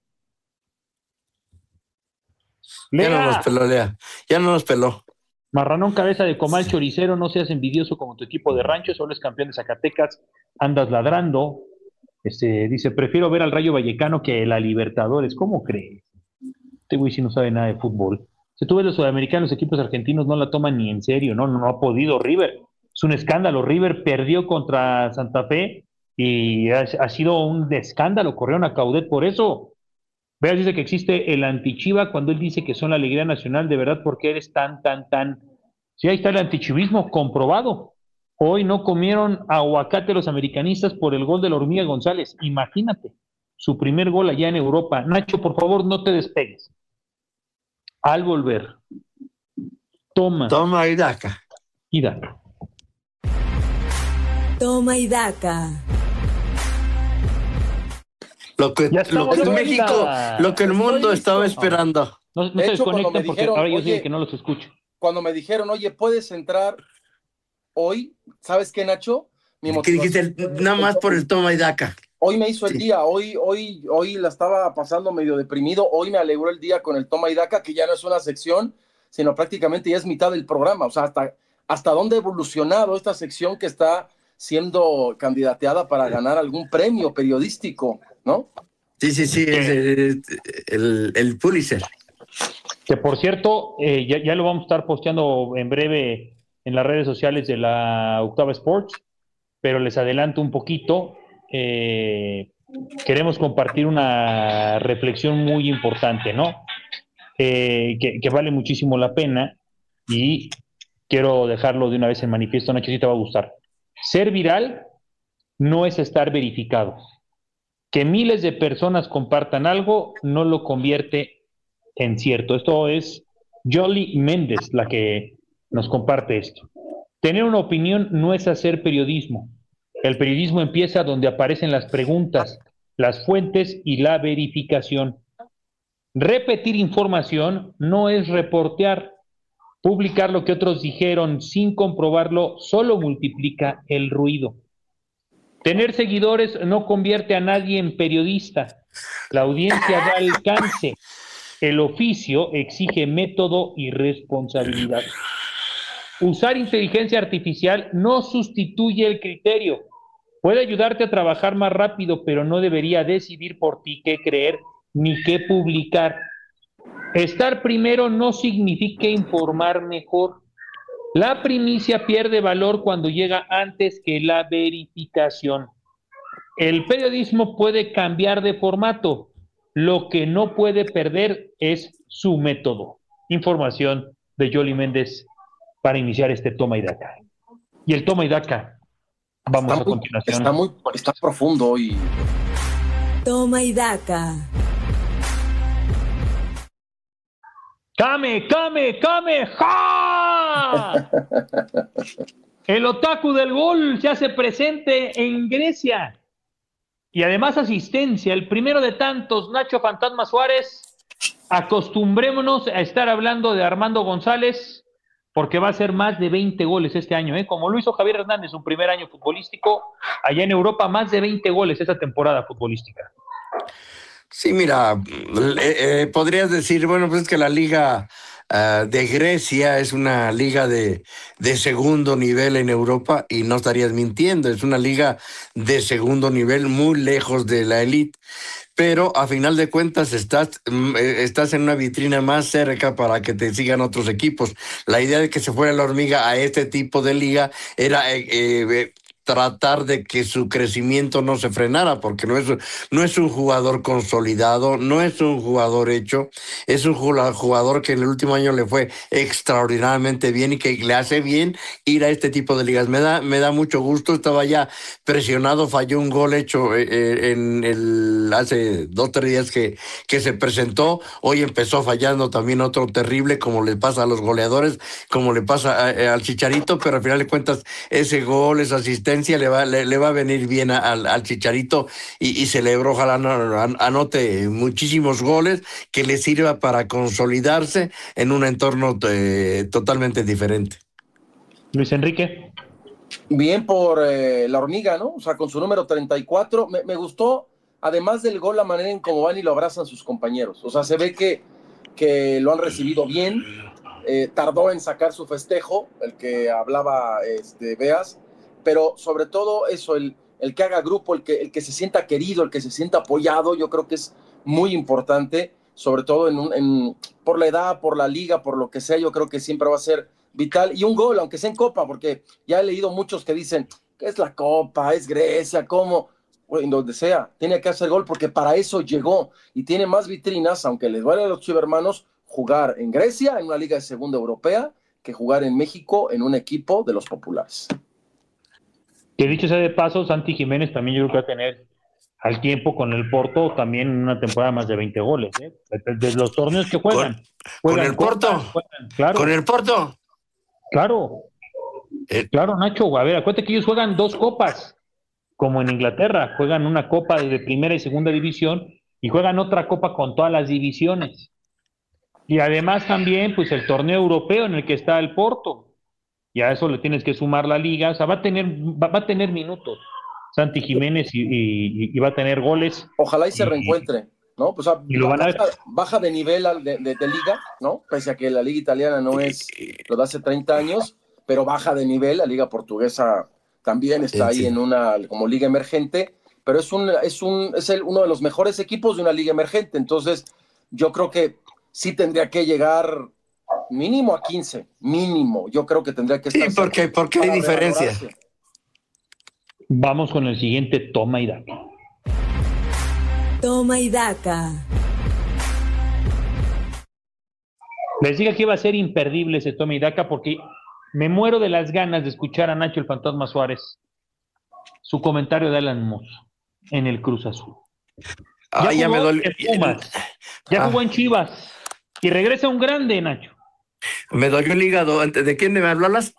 Lea. Ya no nos peló, Lea. Ya no nos peló. Marranón cabeza de comal choricero, no seas envidioso como tu equipo de rancho, solo es campeón de Zacatecas, andas ladrando. Este, dice, prefiero ver al Rayo Vallecano que la Libertadores. ¿Cómo crees? Este güey sí no sabe nada de fútbol. Si tú ves los sudamericanos, los equipos argentinos no la toman ni en serio, no, no ha podido River. Es un escándalo. River perdió contra Santa Fe y ha, ha sido un escándalo. Corrieron a Caudet por eso. Veas, dice que existe el antichiva cuando él dice que son la alegría nacional, de verdad, ¿por qué eres tan, tan, tan? Sí, ahí está el antichivismo comprobado, Hoy no comieron aguacate los americanistas por el gol de la Hormiga González. Imagínate, su primer gol allá en Europa. Nacho, por favor, no te despegues. Al volver, toma. Toma y daca. Y daca. Toma y daca. Lo que, lo que México, lo que el mundo estaba esperando. No, no se desconecten porque ahora yo sé que no los escucho. Cuando me dijeron, oye, puedes entrar hoy, ¿sabes qué, Nacho? Mi ¿Qué dijiste? Nada más por el toma y daca. Hoy me hizo el Sí. día, hoy, hoy, hoy la estaba pasando medio deprimido, hoy me alegró el día con el toma y daca, que ya no es una sección, sino prácticamente ya es mitad del programa. O sea, hasta, hasta dónde ha evolucionado esta sección que está siendo candidateada para ganar algún premio periodístico, ¿no? Sí, sí, sí, es el, el, el Pulitzer. Que por cierto, eh, ya, ya lo vamos a estar posteando en breve en las redes sociales de la Octava Sports, pero les adelanto un poquito. Eh, queremos compartir una reflexión muy importante, ¿no? Eh, que, que vale muchísimo la pena y quiero dejarlo de una vez en manifiesto, Nacho, si te va a gustar. Ser viral no es estar verificado. Que miles de personas compartan algo no lo convierte en cierto. Esto es Jolie Méndez la que nos comparte esto. Tener una opinión no es hacer periodismo. El periodismo empieza donde aparecen las preguntas, las fuentes y la verificación. Repetir información no es reportear. Publicar lo que otros dijeron sin comprobarlo solo multiplica el ruido. Tener seguidores no convierte a nadie en periodista. La audiencia da alcance. El oficio exige método y responsabilidad. Usar inteligencia artificial no sustituye el criterio. Puede ayudarte a trabajar más rápido, pero no debería decidir por ti qué creer ni qué publicar. Estar primero no significa informar mejor. La primicia pierde valor cuando llega antes que la verificación. El periodismo puede cambiar de formato. Lo que no puede perder es su método. Información de Jolie Méndez para iniciar este toma y daca. Y el toma y daca, vamos está a muy, continuación. Está muy está profundo hoy. Toma y daca. ¡Kame, kame, kame! ¡Ja! El otaku del gol se hace presente en Grecia. Y además asistencia, el primero de tantos, Nacho Fantasma Suárez. Acostumbrémonos a estar hablando de Armando González, porque va a ser más de veinte goles este año, ¿eh? Como lo hizo Javier Hernández, su primer año futbolístico, allá en Europa, más de veinte goles esta temporada futbolística. Sí, mira, eh, eh, podrías decir, bueno, pues es que la liga uh, de Grecia es una liga de, de segundo nivel en Europa y no estarías mintiendo, es una liga de segundo nivel muy lejos de la élite, pero a final de cuentas estás, estás en una vitrina más cerca para que te sigan otros equipos. La idea de que se fuera la Hormiga a este tipo de liga era... Eh, eh, tratar de que su crecimiento no se frenara, porque no es, no es un jugador consolidado, no es un jugador hecho, es un jugador que en el último año le fue extraordinariamente bien y que le hace bien ir a este tipo de ligas. Me da, me da mucho gusto, estaba ya presionado, falló un gol hecho en el hace dos o tres días que, que se presentó, hoy empezó fallando también otro terrible, como le pasa a los goleadores, como le pasa a, al Chicharito, pero al final de cuentas ese gol, esa asistencia Le va, le, le va a venir bien a, al, al Chicharito y, y celebró, ojalá no, anote muchísimos goles que le sirva para consolidarse en un entorno eh, totalmente diferente. Luis Enrique. Bien por eh, la Hormiga, ¿no? O sea, con su número treinta y cuatro, me, me gustó, además del gol, la manera en cómo van y lo abrazan sus compañeros. O sea, se ve que, que lo han recibido bien, eh, tardó en sacar su festejo, el que hablaba este, Beas, pero sobre todo eso, el, el que haga grupo, el que, el que se sienta querido, el que se sienta apoyado, yo creo que es muy importante, sobre todo en, un, en por la edad, por la liga, por lo que sea, yo creo que siempre va a ser vital. Y un gol, aunque sea en Copa, porque ya he leído muchos que dicen que es la Copa, es Grecia, ¿cómo? Bueno, donde sea, tiene que hacer gol porque para eso llegó y tiene más vitrinas, aunque les duele a los chivermanos, jugar en Grecia, en una liga de segunda europea, que jugar en México en un equipo de los populares. Que dicho sea de paso, Santi Jiménez también yo creo que va a tener al tiempo con el Porto también una temporada más de veinte goles, ¿eh? De, de los torneos que juegan. ¿Con, juegan con el Copa, Porto? Juegan, claro. ¿Con el Porto? Claro. Eh. Claro, Nacho. A ver, acuérdate que ellos juegan dos copas, como en Inglaterra. Juegan una copa de primera y segunda división y juegan otra copa con todas las divisiones. Y además también, pues, el torneo europeo en el que está el Porto. Y a eso le tienes que sumar la liga. O sea, va a tener, va, va a tener minutos Santi Jiménez y, y, y va a tener goles. Ojalá y se y, reencuentre, ¿no? Pues, o sea, y lo van a... baja, baja de nivel de, de, de liga, ¿no? Pese a que la liga italiana no es lo de hace treinta años, pero baja de nivel. La liga portuguesa también está ahí en una como liga emergente, pero es un es un es el, uno de los mejores equipos de una liga emergente. Entonces, yo creo que sí tendría que llegar mínimo a quince, mínimo. Yo creo que tendría que estar. Sí, porque, porque hay diferencia. Vamos con el siguiente toma y daca. Toma y daca. Les digo que iba a ser imperdible ese toma y daca porque me muero de las ganas de escuchar a Nacho el Fantasma Suárez su comentario de Alan Mozo en el Cruz Azul. Ah, ya, ya me dolió. Ya jugó ah. en Chivas y regresa un grande, Nacho. Me dolió el hígado. ¿De quién me hablas?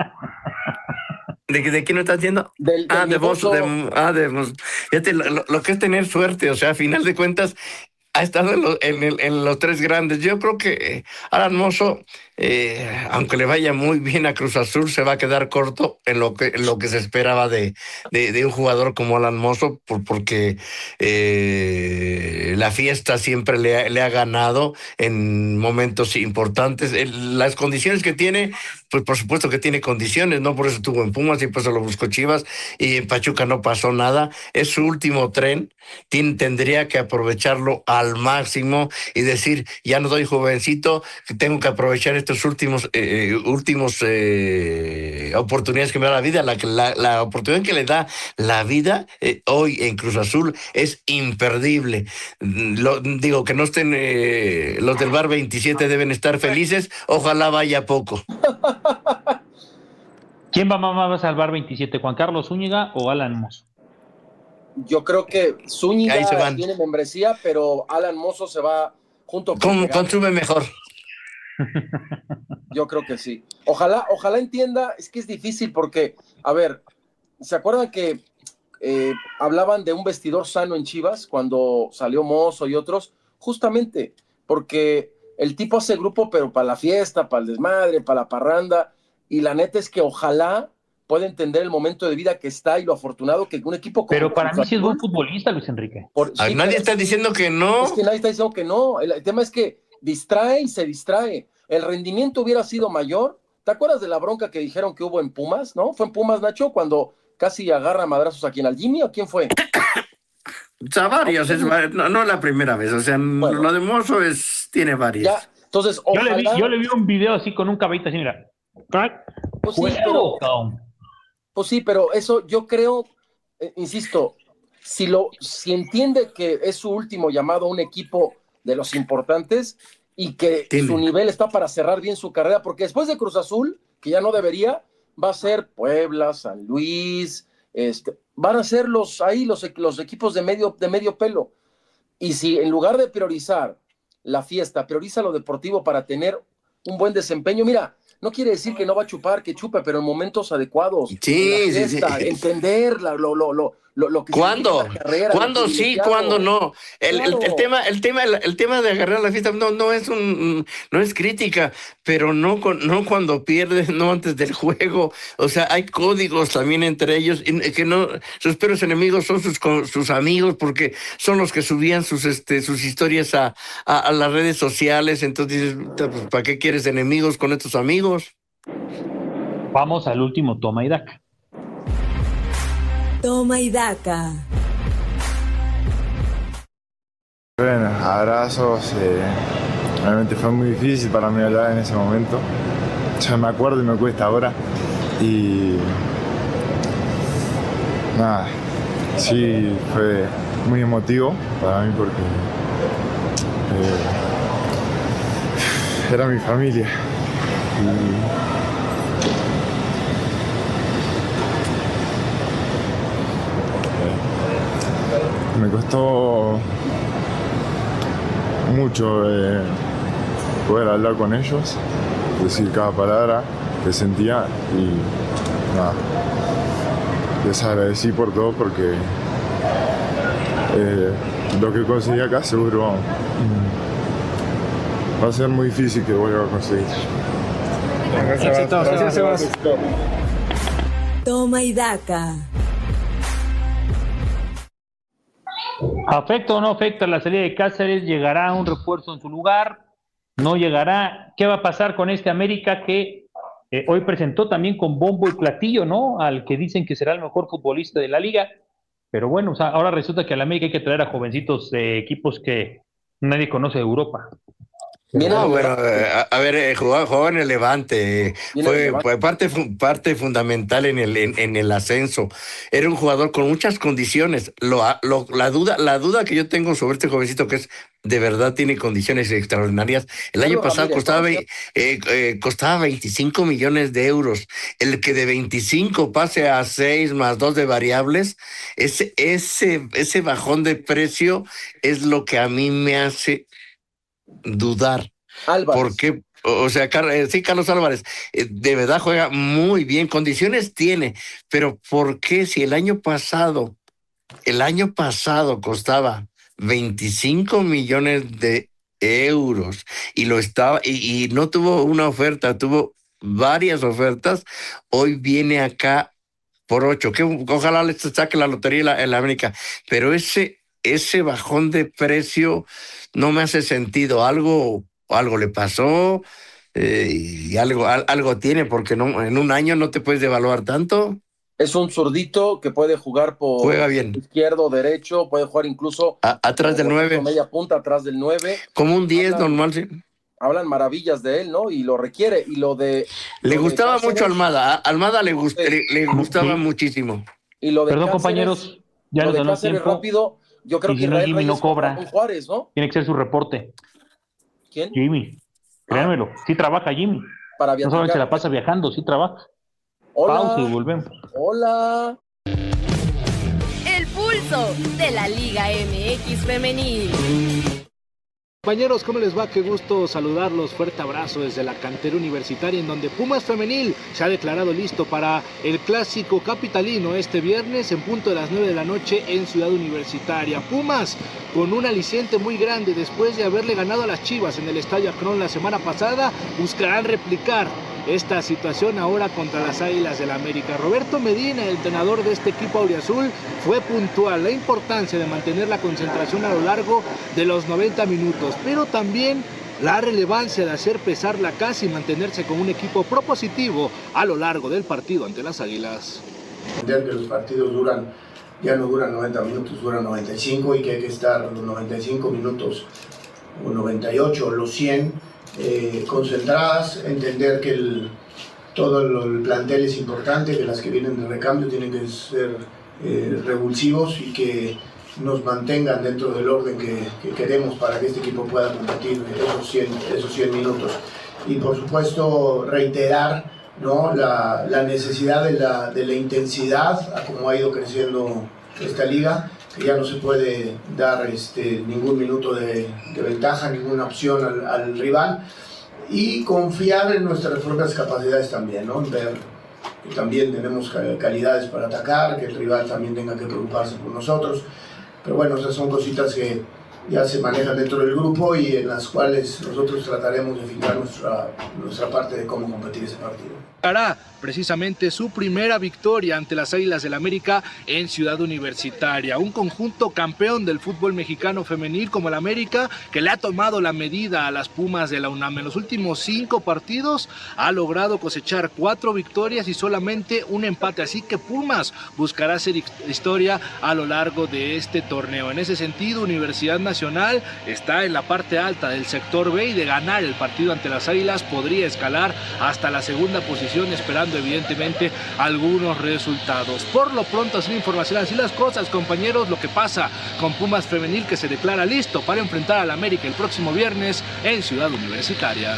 ¿De, ¿De quién me estás diciendo? Del, del ah, de vos. De, ah, de vos. Fíjate, lo, lo que es tener suerte, o sea, a final de cuentas, ha estado en, lo, en, el, en los tres grandes. Yo creo que Alan Mozo, eh, aunque le vaya muy bien a Cruz Azul, se va a quedar corto en lo que, en lo que se esperaba de, de, de un jugador como Alan Mozo, por, porque eh, la fiesta siempre le ha, le ha ganado en momentos importantes. El, las condiciones que tiene, pues por supuesto que tiene condiciones, ¿no? Por eso estuvo en Pumas y por eso lo buscó Chivas, y en Pachuca no pasó nada. Es su último tren, Tien, tendría que aprovecharlo al máximo y decir, ya no doy jovencito, que tengo que aprovechar estos últimos eh, últimos eh, oportunidades que me da la vida. La, la, la oportunidad que le da la vida eh, hoy en Cruz Azul es imperdible. Lo, digo, que no estén eh, los del Bar veintisiete deben estar felices, ojalá vaya poco. ¿Quién va más al Bar veintisiete, Juan Carlos Zúñiga o Alan Mozo? Yo creo que Zúñiga tiene membresía, pero Alan Mozo se va junto con... Consume mejor. Yo creo que sí. Ojalá, ojalá entienda, es que es difícil porque, a ver, ¿se acuerdan que eh, hablaban de un vestidor sano en Chivas cuando salió Mozo y otros? Justamente porque el tipo hace grupo, pero para la fiesta, para el desmadre, para la parranda, y la neta es que ojalá puede entender el momento de vida que está y lo afortunado que un equipo como pero para mí sí es buen futbolista, Luis Enrique. Por, sí, nadie está diciendo que no. Es que nadie está diciendo que no. El, el tema es que distrae y se distrae. El rendimiento hubiera sido mayor. ¿Te acuerdas de la bronca que dijeron que hubo en Pumas, no? ¿Fue en Pumas, Nacho, cuando casi agarra madrazos a quien, al Jimmy, o quién fue? O sea, varios, es, no, no la primera vez, o sea, bueno, lo de Mozo es, tiene varios. Ya, entonces, ojalá... yo, le vi, yo le vi un video así con un caballito así, mira. Pues sí, pero, pues sí, pero eso yo creo, eh, insisto, si, lo, si entiende que es su último llamado a un equipo de los importantes y que Tiene. su nivel está para cerrar bien su carrera, porque después de Cruz Azul, que ya no debería, va a ser Puebla, San Luis, este, van a ser los ahí los, los equipos de medio, de medio pelo. Y si en lugar de priorizar la fiesta, prioriza lo deportivo para tener un buen desempeño, mira, no quiere decir que no va a chupar, que chupe, pero en momentos adecuados. Sí, fiesta, sí, sí. Entender lo, lo, lo, lo, lo que ¿Cuándo? la carrera. ¿Cuándo sí, cuándo no? El, claro. el, el, tema, el, tema, el, el tema de agarrar la fiesta no, no, es un, no es crítica, pero no, con, no cuando pierdes, no antes del juego. O sea, hay códigos también entre ellos, y que no, sus peores enemigos son sus, sus amigos, porque son los que subían sus, este, sus historias a, a, a las redes sociales. Entonces, ¿para qué quieres enemigos con estos amigos? Vamos al último toma y daca. Toma y daca. Bueno, abrazos. Eh, realmente fue muy difícil para mí hablar en ese momento. Ya me acuerdo y me cuesta ahora. Y nada, sí fue muy emotivo para mí porque eh, era mi familia. Y Me costó mucho eh, poder hablar con ellos, decir cada palabra que sentía y nada. Les agradecí por todo porque eh, lo que conseguí acá seguro va a ser muy difícil que vuelva a conseguir. Gracias, Gracias, Sebas. Toma y daca. ¿Afecta o no afecta la salida de Cáceres? ¿Llegará un refuerzo en su lugar? ¿No llegará? ¿Qué va a pasar con este América que eh, hoy presentó también con bombo y platillo, ¿no? Al que dicen que será el mejor futbolista de la liga. Pero bueno, o sea, ahora resulta que al América hay que traer a jovencitos de equipos que nadie conoce de Europa. No, bueno, a, a ver, eh, jugaba, jugaba en el Levante, fue, fue parte, parte fundamental en el, en, en el ascenso. Era un jugador con muchas condiciones. Lo, lo, la duda, la duda que yo tengo sobre este jovencito que es de verdad tiene condiciones extraordinarias. El año pasado costaba, eh, eh, costaba veinticinco millones de euros. El que de veinticinco pase a seis más dos de variables, ese, ese, ese bajón de precio es lo que a mí me hace dudar. Álvarez. Porque, o sea, sí, Carlos Álvarez, de verdad juega muy bien, condiciones tiene, pero ¿por qué si el año pasado, el año pasado costaba veinticinco millones de euros y lo estaba, y, y no tuvo una oferta, tuvo varias ofertas, hoy viene acá por ocho, que ojalá le saque la lotería en la, en la América, pero ese, ese bajón de precio no me hace sentido. Algo, algo le pasó eh, y algo, al, algo tiene, porque no, en un año no te puedes devaluar tanto. Es un zurdito que puede jugar por Juega bien. izquierdo, derecho, puede jugar incluso A, atrás del nueve. Media punta atrás del nueve. Como un diez hablan, normal, sí. Hablan maravillas de él, ¿no? Y lo requiere. Y lo de. Le lo gustaba de mucho a Almada. A Almada le, gust, sí. le, le gustaba sí. muchísimo. Y lo de Perdón, Cáceres, compañeros. Ya lo nos de ganó Cáceres tiempo. rápido. Yo creo y que si no, Israel Jimmy Reyes no cobra. con Juárez, ¿no? Tiene que ser su reporte. ¿Quién? Jimmy. Créanmelo. Ah. Sí trabaja Jimmy. Para no solamente se la pasa viajando, sí trabaja. Hola. Pausa y volvemos. Hola. El pulso de la Liga M X Femenil. Compañeros, ¿cómo les va? Qué gusto saludarlos. Fuerte abrazo desde la cantera universitaria, en donde Pumas Femenil se ha declarado listo para el clásico capitalino este viernes en punto de las nueve de la noche en Ciudad Universitaria. Pumas con un aliciente muy grande después de haberle ganado a las Chivas en el Estadio Akron la semana pasada, buscarán replicar esta situación ahora contra las Águilas del América. Roberto Medina, el entrenador de este equipo auriazul, fue puntual. La importancia de mantener la concentración a lo largo de los noventa minutos, pero también la relevancia de hacer pesar la casa y mantenerse con un equipo propositivo a lo largo del partido ante las Águilas. Entender que los partidos duran, ya no duran noventa minutos, duran noventa y cinco y que hay que estar los noventa y cinco minutos o noventa y ocho o los cien Eh, concentradas, entender que el, todo el, el plantel es importante, que las que vienen de recambio tienen que ser eh, revulsivos y que nos mantengan dentro del orden que, que queremos para que este equipo pueda competir esos cien, esos cien minutos. Y por supuesto reiterar, ¿no?, la, la necesidad de la, de la intensidad a cómo ha ido creciendo esta liga, que ya no se puede dar este, ningún minuto de, de ventaja, ninguna opción al, al rival, y confiar en nuestras propias capacidades también, ¿no? Ver que también tenemos calidades para atacar, que el rival también tenga que preocuparse por nosotros, pero bueno, esas son cositas que ya se manejan dentro del grupo y en las cuales nosotros trataremos de fijar nuestra, nuestra parte de cómo competir ese partido. Hará precisamente su primera victoria ante las Águilas del América en Ciudad Universitaria, un conjunto campeón del fútbol mexicano femenil como el América, que le ha tomado la medida a las Pumas de la UNAM. En los últimos cinco partidos ha logrado cosechar cuatro victorias y solamente un empate, así que Pumas buscará hacer historia a lo largo de este torneo. En ese sentido, Universidad Nacional está en la parte alta del sector B y de ganar el partido ante las Águilas podría escalar hasta la segunda posición, esperando evidentemente algunos resultados. Por lo pronto, así la información, así las cosas, compañeros, lo que pasa con Pumas Femenil, que se declara listo para enfrentar al América el próximo viernes en Ciudad Universitaria.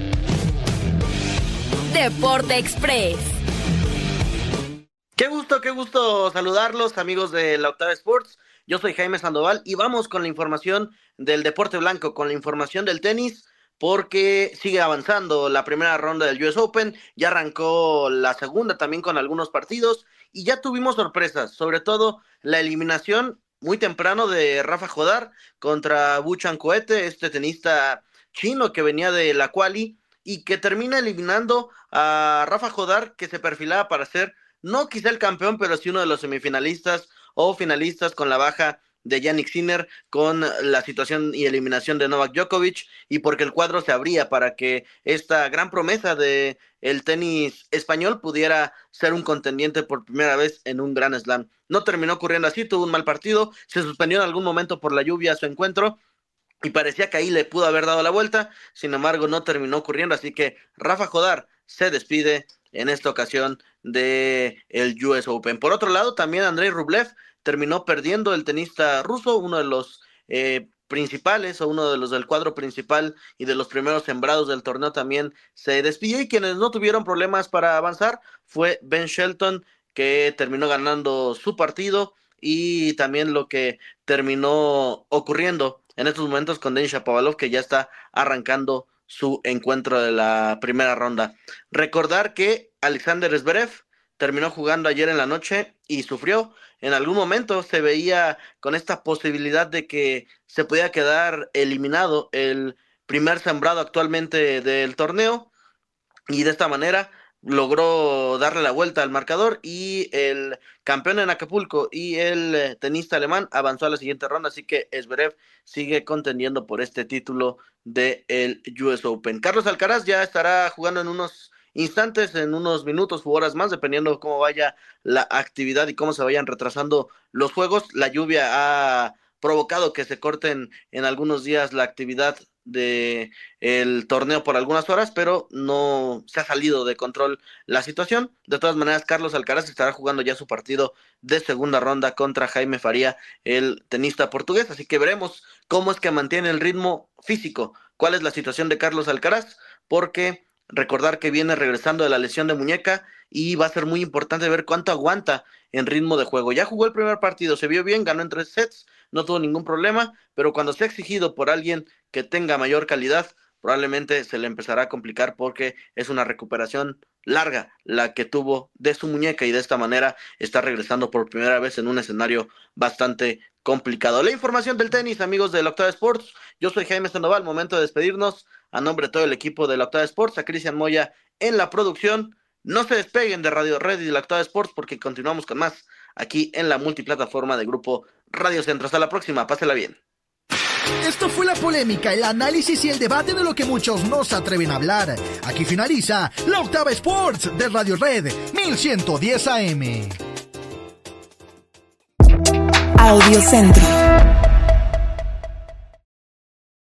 Deporte Express. Qué gusto, qué gusto saludarlos, amigos de la Octava Sports. Yo soy Jaime Sandoval y vamos con la información del deporte blanco, con la información del tenis, porque sigue avanzando la primera ronda del U S Open, ya arrancó la segunda también con algunos partidos y ya tuvimos sorpresas, sobre todo la eliminación muy temprano de Rafa Jodar contra Wu Changcoete, este tenista chino que venía de la quali y que termina eliminando a Rafa Jodar, que se perfilaba para ser no quizá el campeón, pero sí uno de los semifinalistas o finalistas con la baja de Jannik Sinner, con la situación y eliminación de Novak Djokovic, y porque el cuadro se abría para que esta gran promesa de el tenis español pudiera ser un contendiente por primera vez en un Grand Slam. No terminó ocurriendo así, tuvo un mal partido, se suspendió en algún momento por la lluvia su encuentro, y parecía que ahí le pudo haber dado la vuelta, sin embargo no terminó ocurriendo, así que Rafa Jodar se despide en esta ocasión de el U S Open. Por otro lado, también Andrei Rublev terminó perdiendo, el tenista ruso, uno de los eh, principales o uno de los del cuadro principal y de los primeros sembrados del torneo también se despidió, y quienes no tuvieron problemas para avanzar fue Ben Shelton, que terminó ganando su partido, y también lo que terminó ocurriendo en estos momentos con Denis Shapovalov, que ya está arrancando su encuentro de la primera ronda. Recordar que Alexander Zverev terminó jugando ayer en la noche y sufrió. En algún momento se veía con esta posibilidad de que se podía quedar eliminado el primer sembrado actualmente del torneo, y de esta manera logró darle la vuelta al marcador, y el campeón en Acapulco y el tenista alemán avanzó a la siguiente ronda, así que Zverev sigue contendiendo por este título del U S Open. Carlos Alcaraz ya estará jugando en unos instantes, en unos minutos u horas más, dependiendo de cómo vaya la actividad y cómo se vayan retrasando los juegos. La lluvia ha provocado que se corten en algunos días la actividad de el torneo por algunas horas, pero no se ha salido de control la situación. De todas maneras, Carlos Alcaraz estará jugando ya su partido de segunda ronda contra Jaime Faría, el tenista portugués, así que veremos cómo es que mantiene el ritmo físico, cuál es la situación de Carlos Alcaraz, porque recordar que viene regresando de la lesión de muñeca y va a ser muy importante ver cuánto aguanta en ritmo de juego. Ya jugó el primer partido, se vio bien, ganó en tres sets, no tuvo ningún problema, pero cuando sea exigido por alguien que tenga mayor calidad, probablemente se le empezará a complicar, porque es una recuperación larga la que tuvo de su muñeca, y de esta manera está regresando por primera vez en un escenario bastante complicado. La información del tenis, amigos de la Octava Sports. Yo soy Jaime Sandoval, momento de despedirnos. A nombre de todo el equipo de la Octava Sports, a Cristian Moya en la producción. No se despeguen de Radio Red y de la Octava Sports, porque continuamos con más aquí en la multiplataforma de Grupo Radio Centro. Hasta la próxima, pásela bien. Esto fue la polémica, el análisis y el debate de lo que muchos no se atreven a hablar. Aquí finaliza la Octava Sports de Radio Red mil ciento diez A M. Audio Centro.